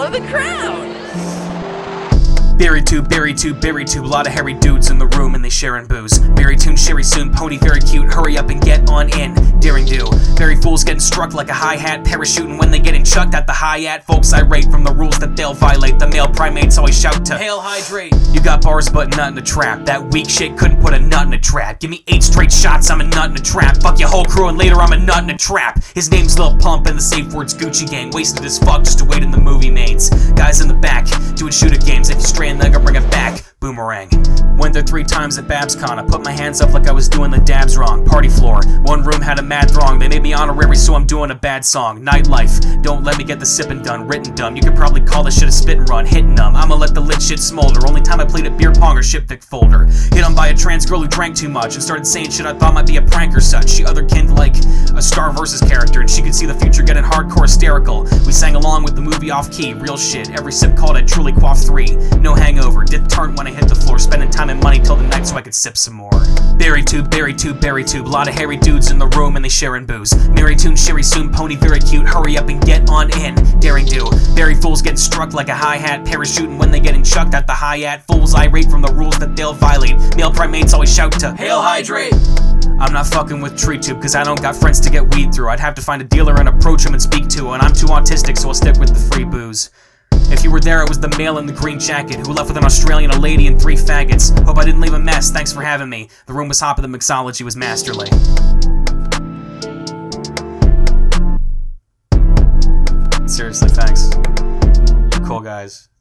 follow the crowd. Berry tube, a lot of hairy dudes in the room and they sharing booze. Berry tune, sherry soon, pony very cute, hurry up and get on in. Daring do. Berry fools getting struck like a hi-hat, parachuting when they getting chucked at the hi-hat. Folks irate from the rules that they'll violate. The male primates always shout to hail hydrate. You got bars but nut in a trap. That weak shit couldn't put a nut in a trap. Give me 8 straight shots, I'm a nut in a trap. Fuck your whole crew and later I'm a nut in a trap. His name's Lil Pump and the safe word's Gucci Gang. Wasted as fuck just to wait in the movie mains. Guys in the back, doing shooter games. If you stray in, then I'll bring it back. Boomerang. Went there 3 times at BabsCon. I put my hands up like I was doing the dabs wrong. Party floor. One room had a mad throng. They made me honorary, so I'm doing a bad song. Nightlife. Don't let me get the sippin' done. Written dumb. You could probably call this shit a spit and run. Hitting them. I'ma let the lit shit smolder. Only time I played at beer pong or shippick folder. Hit on by a trans girl who drank too much and started saying shit I thought might be a prank or such. She otherkind like a Star Versus character, and she could see the future getting hardcore hysterical. We sang along with the movie off key. Real shit. Every sip called it Truly Quaff 3. No hangover. Did turn when I hit the floor. Spending time and money till the night so I could sip some more. Berry tube, a lot of hairy dudes in the room and they sharing booze. Mary tune, sherry soon, pony very cute, hurry up and get on in. Daring do. Berry fools getting struck like a hi-hat, parachuting when they getting chucked at the hi-hat. Fools irate from the rules that they'll violate. Male primates always shout to hail hydrate. I'm not fucking with tree tube cause I don't got friends to get weed through. I'd have to find a dealer and approach him and speak to, and I'm too autistic so I'll stick with the free booze. If you were there, it was the male in the green jacket who left with an Australian, a lady, and 3 faggots. Hope I didn't leave a mess, thanks for having me. The room was hot, but the mixology was masterly. Seriously, thanks. You cool guys.